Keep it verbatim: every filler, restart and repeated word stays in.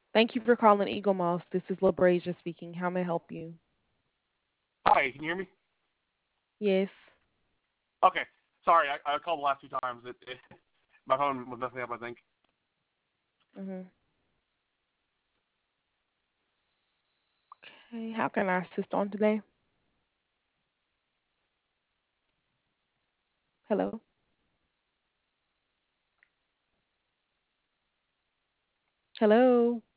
Thank you for calling Eagle Moss. This is LaBrasia speaking. How may I help you? Hi, can you hear me? Yes. Okay. Sorry, I, I called the last two times. It, it, my phone was messing up, I think. Mm-hmm. Okay. How can I assist on today? Hello. Hello.